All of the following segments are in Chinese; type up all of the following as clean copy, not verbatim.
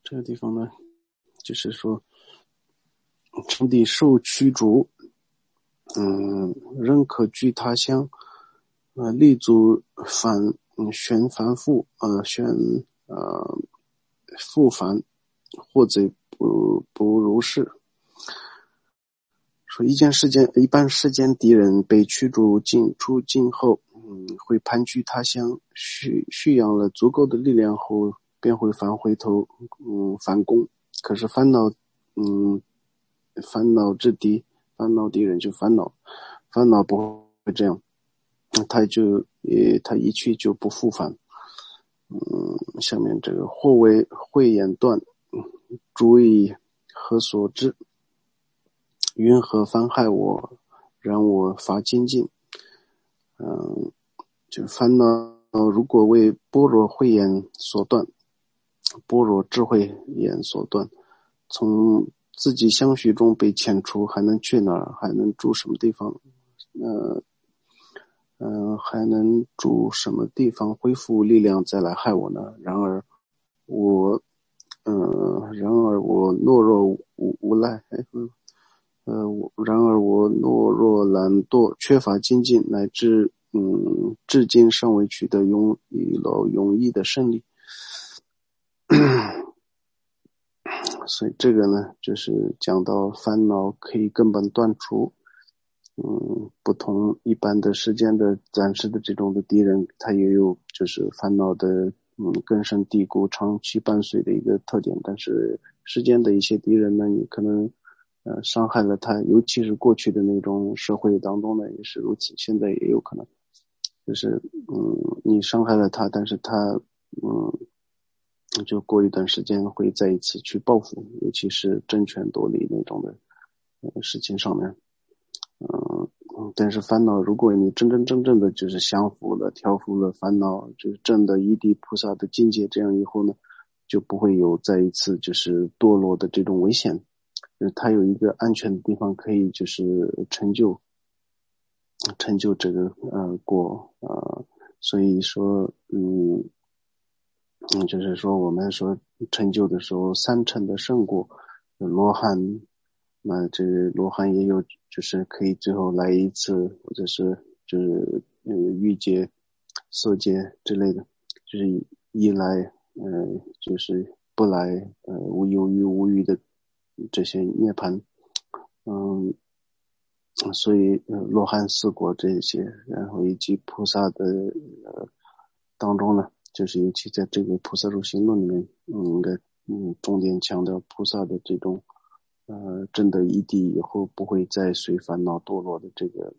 这个地方呢，就是说成帝受驱逐，仍可居他乡，立足旋凡复，复凡，或贼不如是。说一般世间敌人被驱逐出境后，会盘踞他乡，蓄养了足够的力量后，便会回头，反攻。可是烦恼敌人就烦恼不会这样，他一去就不复返。下面这个或为慧眼断，主以何所知？云何妨害我？然我发精进。就烦恼如果为般若慧眼所断，般若智慧眼所断，从自己相续中被遣除，还能去哪儿？还能住什么地方？还能住什么地方恢复力量再来害我呢？然而我懦弱无赖，然而我懦弱懒惰，缺乏精进，乃至至今尚未取得永逸的胜利。所以这个呢，就是讲到烦恼可以根本断除。不同一般的世间的暂时的这种的敌人，他也有就是烦恼的根深蒂固、长期伴随的一个特点。但是世间的一些敌人呢，你可能伤害了他，尤其是过去的那种社会当中呢，也是如此。现在也有可能，就是你伤害了他，但是他就过一段时间会再一次去报复，尤其是争权夺利那种的事情上面。但是烦恼，如果你真正的就是降服了、调服了烦恼，就是证的一地菩萨的境界，这样以后呢，就不会有再一次就是堕落的这种危险。就是它有一个安全的地方，可以就是成就这个果所以说就是说我们说成就的时候，三乘的圣果，罗汉。那这个罗汉也有，就是可以最后来一次，或者是就是欲界、色界之类的，就是一来就是不来无忧郁无欲的这些涅槃，所以罗汉四果这些，然后以及菩萨的当中呢，就是尤其在这个菩萨入行论里面，应该重点强调菩萨的这种。证得一地以后不会再随烦恼堕落的这个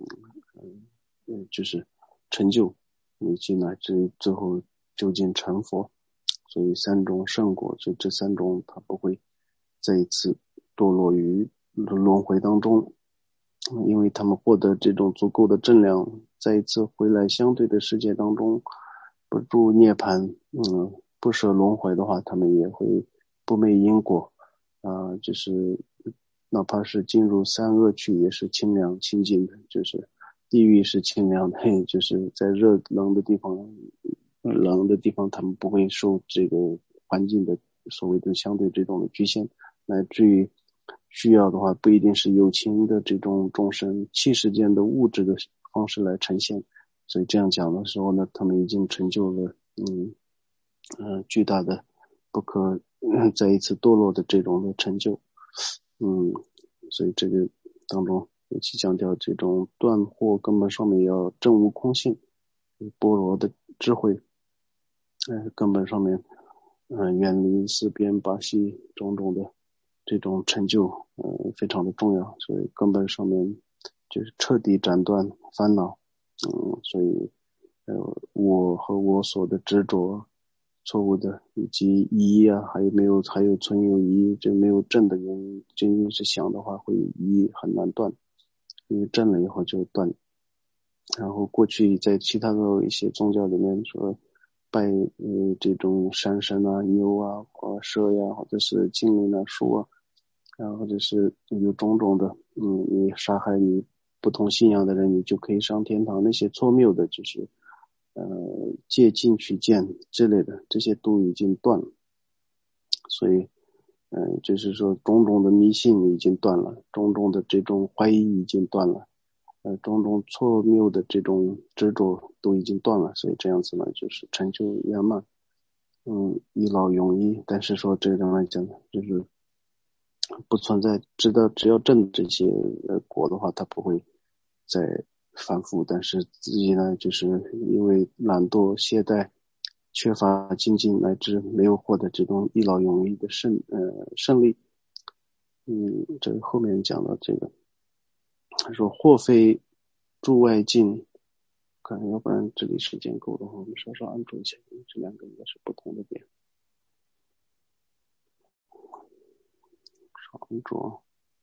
就是成就，以及乃至最后究竟成佛。所以三种圣果，就这三种它不会再一次堕落于轮回当中，因为他们获得这种足够的正量，再一次回来相对的世界当中不住涅槃，不舍轮回的话，他们也会不昧因果。就是哪怕是进入三恶趣也是清凉清净的，就是地狱是清凉的，就是在冷的地方他们不会受这个环境的所谓的相对这种的局限，乃至于需要的话不一定是有情的这种众生气世间的物质的方式来呈现。所以这样讲的时候呢，他们已经成就了巨大的不可再一次堕落的这种的成就。所以这个当中尤其强调这种断惑根本上面要证悟空性，般若的智慧，根本上面远离四边八系种种的这种成就，非常的重要。所以根本上面就是彻底斩断烦恼，所以我和我所的执着错误的以及疑还有存有疑，这没有正的原因，仅仅是想的话会疑很难断，因为正了以后就断。然后过去在其他的一些宗教里面说拜这种山神啊、牛啊、蛇呀，或者是精灵啊、树啊，然后或者是有种种的你杀害你不同信仰的人，你就可以上天堂，那些错谬的就是借镜取见之类的，这些都已经断了。 所以就是说种种的迷信已经断了，种种的这种怀疑已经断了，种种错谬的这种执着都已经断了，所以这样子呢，就是成就圆满，一劳永逸。但是说这种来讲呢，就是不存在，只要证这些果的话，它不会再反复。但是自己呢，就是因为懒惰、懈怠、缺乏精进，乃至没有获得这种一劳永逸的胜利。这个后面讲的这个，他说或非诸外境，看要不然这里时间够的话，我们稍稍按住一下，因为这两个应该是不同的点。少按住。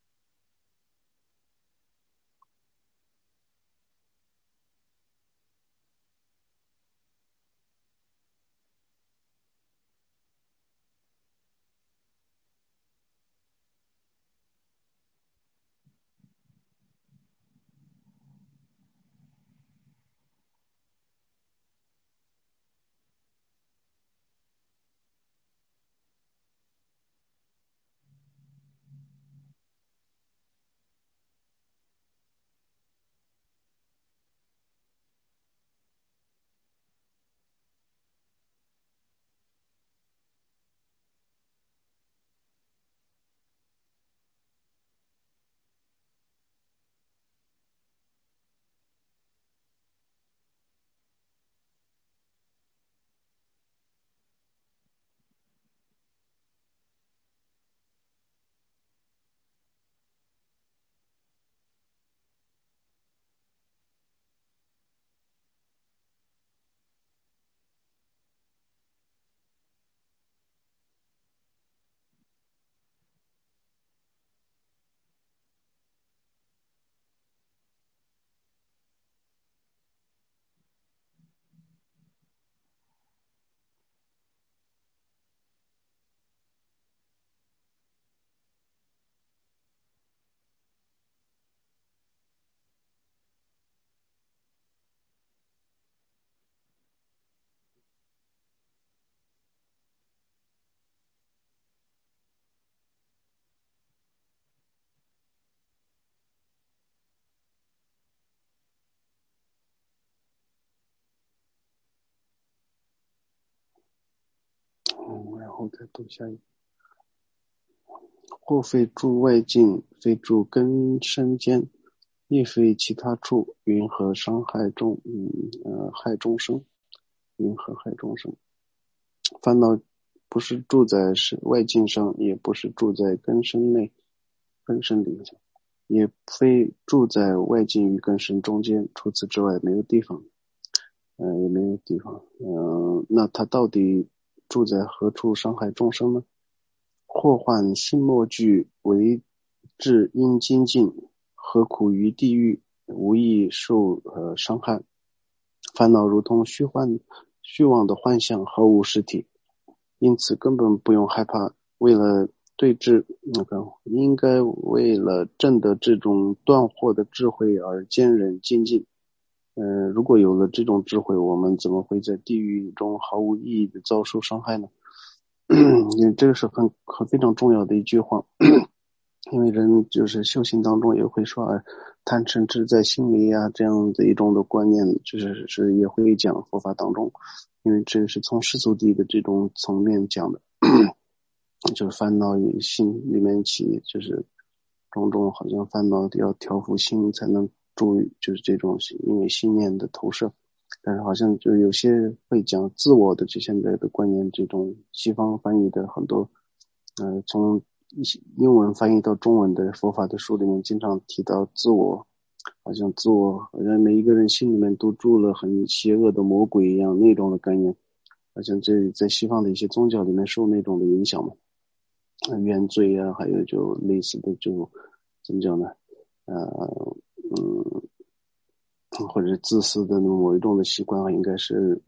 然后再读下一个。或非诸外境，非诸根身间，亦非其他处，云何伤害害众生？云何害众生？烦恼不是住在外境上，也不是住在根身内、根身里，也非住在外境与根身中间，除此之外没有地方，也没有地方。那他到底住在何处伤害众生呢？或患心莫惧，为至阴精进，何苦于地狱，无益受伤害。烦恼如同虚妄的幻象，毫无实体，因此根本不用害怕。为了对治应该为了证得这种断惑的智慧而坚忍精进。如果有了这种智慧，我们怎么会在地狱中毫无意义的遭受伤害呢？因为这个是非常重要的一句话。因为人就是修行当中也会说贪嗔痴在心里啊，这样的一种的观念，就是也会讲佛法当中，因为这是从世俗谛的这种层面讲的，就是烦恼与心里面起，就是种种好像烦恼要调伏心才能注意，就是这种因为信念的投射。但是好像就有些会讲自我的这现在的观念，这种西方翻译的很多从英文翻译到中文的佛法的书里面经常提到自我，好像每一个人心里面都住了很邪恶的魔鬼一样，那种的概念，好像这在西方的一些宗教里面受那种的影响嘛，原罪啊，还有就类似的就怎么讲呢，或者自私的某一种的习惯啊，应该是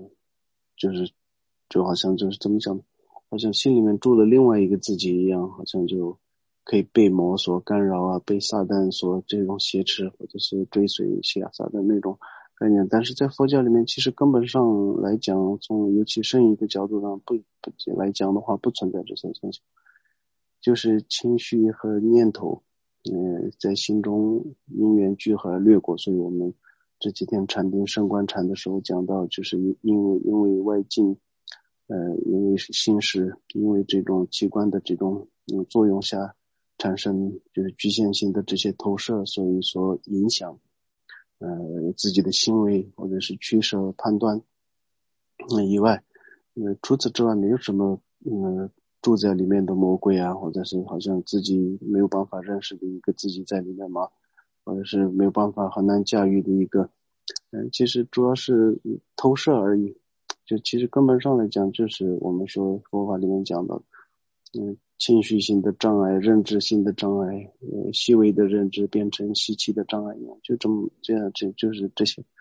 就好像就是怎么讲，好像心里面住了另外一个自己一样，好像就可以被魔所干扰啊，被撒旦所这种挟持，或者是追随撒旦那种概念，但是在佛教里面，其实根本上来讲，从尤其深一个角度上不来讲的话，不存在这些东西，就是情绪和念头，在心中因缘聚合而掠过。所以我们这几天禅定升观禅的时候讲到，就是因为外境，因为心识，因为这种器官的这种作用下产生就是局限性的这些投射，所以说影响自己的行为或者是取舍判断以外，除此之外没有什么住在里面的魔鬼啊，或者是好像自己没有办法认识的一个自己在里面嘛，或者是没有办法很难驾驭的一个其实主要是投射而已。就其实根本上来讲，就是我们说佛法里面讲的情绪性的障碍、认知性的障碍，细微的认知变成稀奇的障碍一样，就这样，就是这些。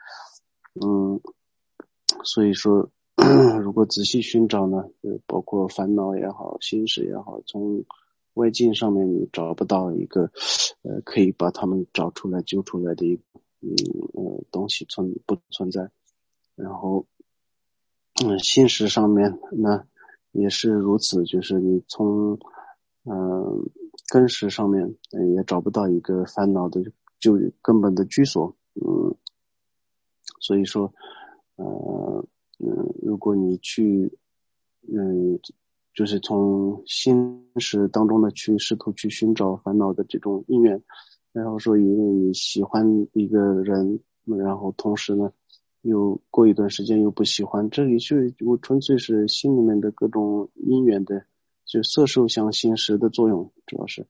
所以说如果仔细寻找呢，包括烦恼也好，心事也好，从外境上面你找不到一个可以把它们找出来揪出来的一个东西不存在。然后心识上面呢也是如此，就是你从根识上面也找不到一个烦恼的就根本的居所。所以说如果你去就是从心识当中的试图去寻找烦恼的这种因缘，然后说因为你喜欢一个人，然后同时呢又过一段时间又不喜欢，这里是我纯粹是心里面的各种因缘的，就色受想行识的作用，主要是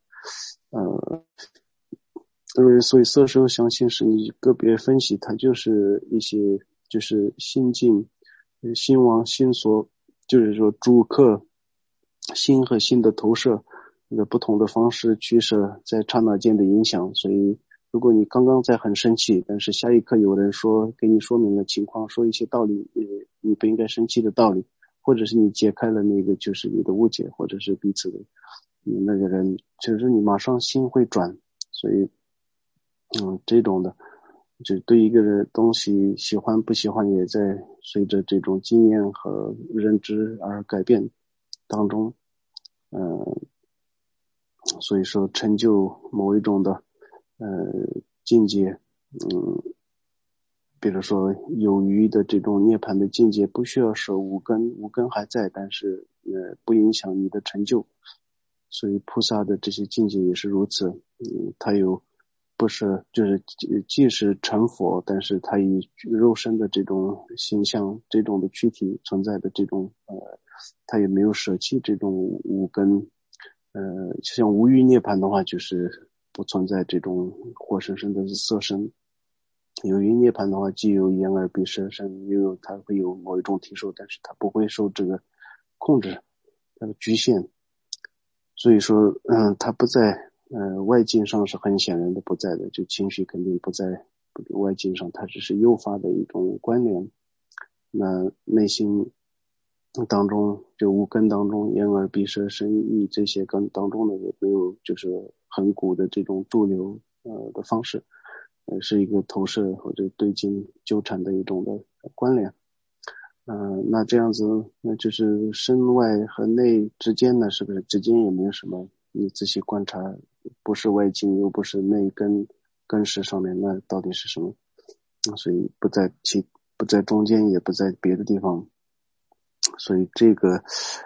所以色受想行识你个别分析，它就是一些就是心境、心王、心所，就是说主客心和心的投射的不同的方式取舍在刹那间的影响。所以如果你刚刚在很生气，但是下一刻有人说给你说明了情况，说一些道理你不应该生气的道理，或者是你解开了那个就是你的误解，或者是彼此的那个人，其实你马上心会转。所以这种的就对一个人东西喜欢不喜欢也在随着这种经验和认知而改变当中。所以说成就某一种的境界，比如说有余的这种涅槃的境界，不需要守五根，五根还在，但是不影响你的成就。所以菩萨的这些境界也是如此，它有不是就是既是成佛，但是它以肉身的这种形象、这种的躯体存在的这种它也没有舍弃这种五根。像无余涅槃的话，就是不存在这种活生生的色身。有余涅槃的话，既有眼耳鼻舌身，又有它会有某一种体受，但是它不会受这个控制，它的局限。所以说它不在外境上是很显然的不在的，就情绪肯定不在外境上，它只是诱发的一种关联。那内心当中就五根当中，眼耳鼻舌身意这些根当中呢，也没有就是很古的这种驻留的方式，是一个投射或者对境纠缠的一种的关联。那这样子，那就是身外和内之间呢，是不是之间也没有什么？你仔细观察，不是外境，又不是内根识上面，那到底是什么？所以不在中间，也不在别的地方。所以这个，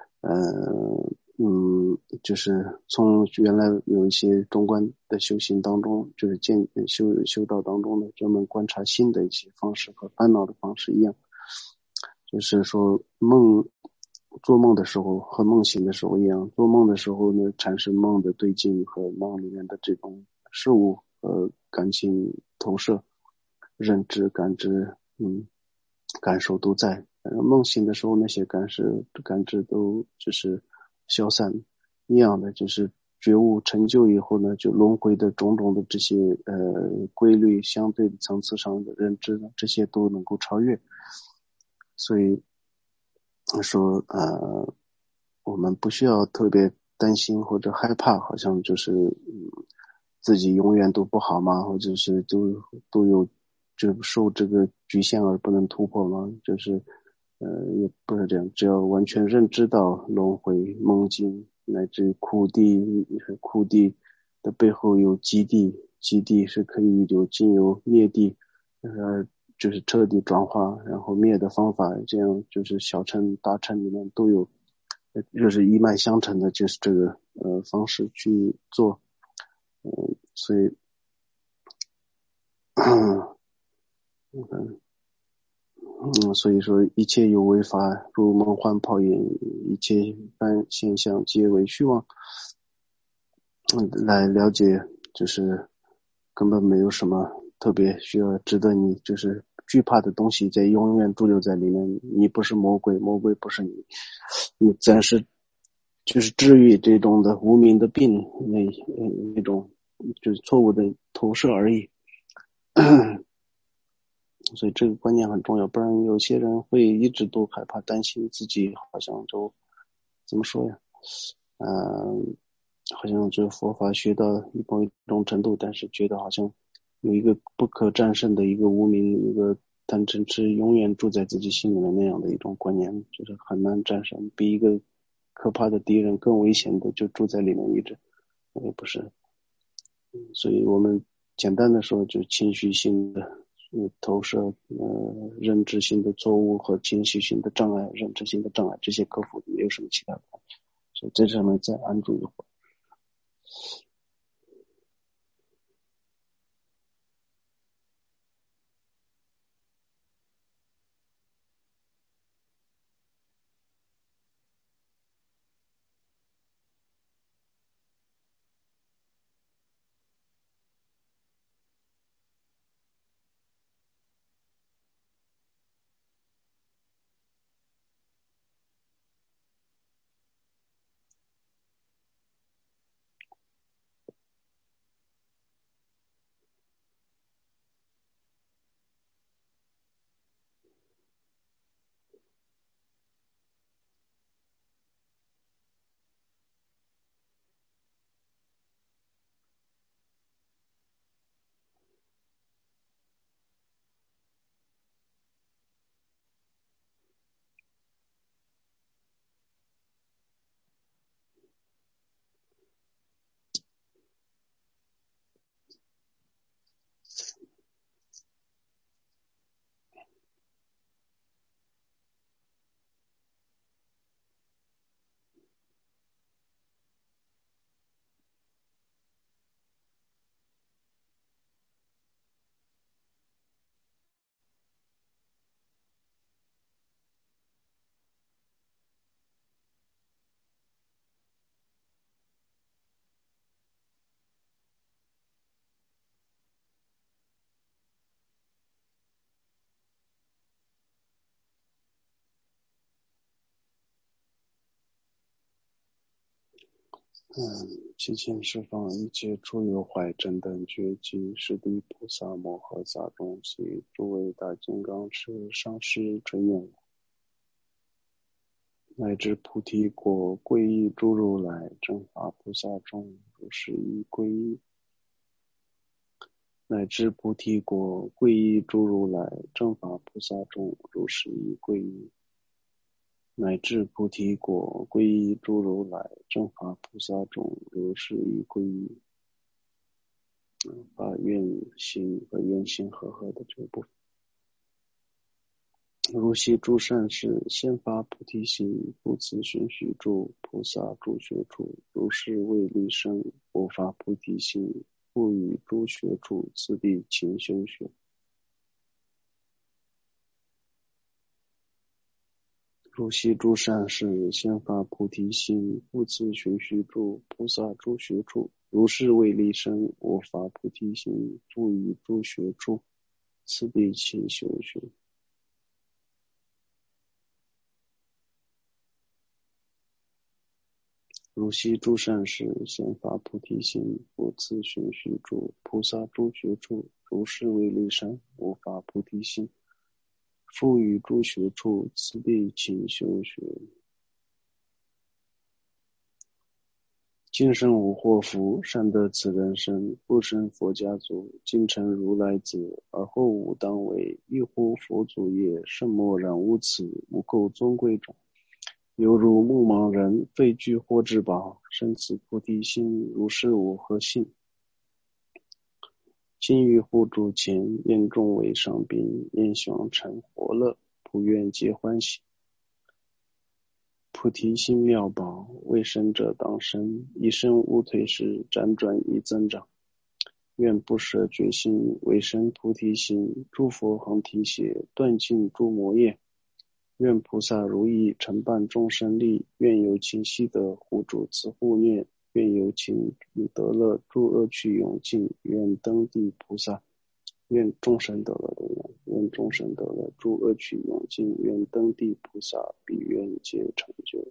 就是从原来有一些中观的修行当中，就是修道当中的专门观察心的一些方式和烦恼的方式一样。就是说做梦的时候和梦醒的时候一样，做梦的时候呢，产生梦的对境和梦里面的这种事物和感情投射、认知、感知、感受都在。梦醒的时候，那些感知都就是消散一样的，就是觉悟成就以后呢，就轮回的种种的这些规律相对的层次上的认知呢，这些都能够超越。所以说我们不需要特别担心或者害怕，好像就是自己永远都不好吗？或者是都有就受这个局限而不能突破吗？也不是这样，只要完全认知到轮回、梦境乃至苦地的背后有极地，极地是可以经由灭地，就是彻底转化，然后灭的方法，这样就是小乘、大乘里面都有，就是一脉相承的，就是这个方式去做，所以，所以说一切有为法，如梦幻泡影，一切般现象皆为虚妄。来了解，就是根本没有什么特别需要值得你就是惧怕的东西在永远驻留在里面。你不是魔鬼，魔鬼不是你，你暂时就是治愈这种的无名的病，那种就是错误的投射而已。所以这个观念很重要，不然有些人会一直都害怕担心自己好像就怎么说呀，好像这佛法学到某一种程度，但是觉得好像有一个不可战胜的一个无名，一个贪嗔痴永远住在自己心里的那样的一种观念，就是很难战胜，比一个可怕的敌人更危险的就住在里面一直，也不是。所以我们简单的说，就情绪性的投射，认知性的错误和情绪性的障碍、认知性的障碍，这些克服没有什么其他的，所以这上面再安住一会儿。七情释放一切诸有坏正等觉及十地菩萨摩诃萨众悉诸位大金刚持上师成愿，乃至菩提果皈依诸如来正法菩萨众如是依皈依，乃至菩提果皈依诸如来正法菩萨众如是依皈依，乃至菩提果皈依诸如来正法菩萨众如是依皈依。把愿心和愿心和合的这个部分，如悉诸善事先发菩提心，不自寻须诸菩萨诸学处，如是为利生我发菩提心，不与诸学处次第勤修学。如悉诸善事先发菩提心，不自寻须诸菩萨诸学处，如是为利生我发菩提心，不与诸学处次第勤修学。如悉诸善事先发菩提心，不自寻须诸菩萨诸学处，如是为利生我发菩提心，复与诸学处次第勤修学。 今生无祸福，善得此人生，不生佛家族，今成如来子，而后吾当为，一乎佛祖也，甚莫然无此，无垢尊贵种。犹如目盲人，废具获至宝，生此菩提心，如是无何信？今于护主前，眼中为上宾，宴享成活乐，普愿皆欢喜。菩提心妙宝，未生者当生，一生无退失，辗转亦增长。愿不舍决心，为生菩提心，诸佛恒提携，断尽诸魔业。愿菩萨如意，承办众生利，愿有情悉得护主慈护念，愿有情得乐，诸恶趣永尽，愿登地菩萨，愿众生得乐的愿众生得乐，诸恶趣永尽，愿登地菩萨，彼愿皆成就。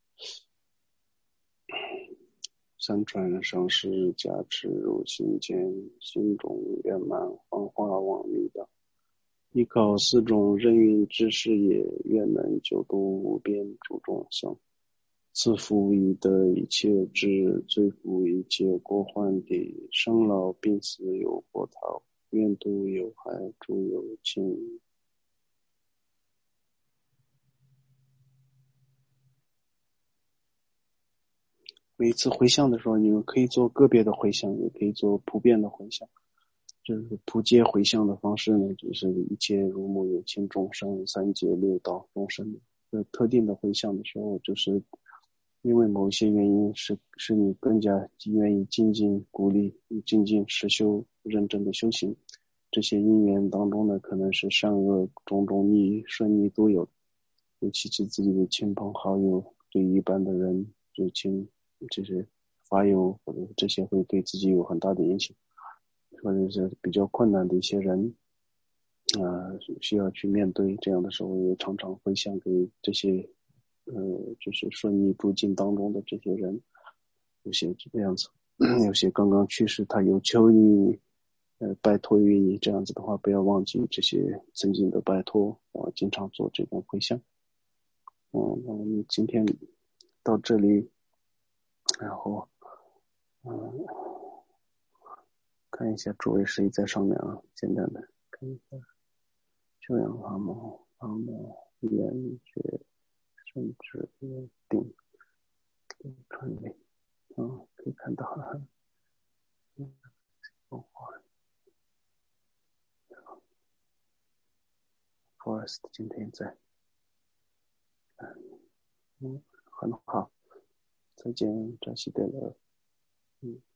三传上师加持入心间，心中圆满幻化往密道。依靠四种任运之事也，愿能救度无边诸众生。赐福以得一切智，罪福一切过患地，生老病死有波涛，愿度有害诸有情。每一次回向的时候，你们可以做个别的回向，也可以做普遍的回向。这个普皆回向的方式呢，就是一切如母有情众生，三界六道众生。特定的回向的时候，就是因为某些原因使你更加愿意精进鼓励你精进实修认真的修行。这些因缘当中呢，可能是善恶种种逆顺逆都有，尤其是自己的亲朋好友，对一般的人对这些法友或者这些会对自己有很大的影响，或者是比较困难的一些人需要去面对，这样的时候也常常回向给这些就是顺逆诸境当中的这些人，有些这个样子，有些刚刚去世，他有求于你，拜托于你，这样子的话，不要忘记这些曾经的拜托，经常做这种回向。那我们今天到这里，然后看一下诸位谁在上面啊，简单的看一下，修养阿摩缘觉甚至定传理可以看到Forest 今天在很好，再见，扎西德勒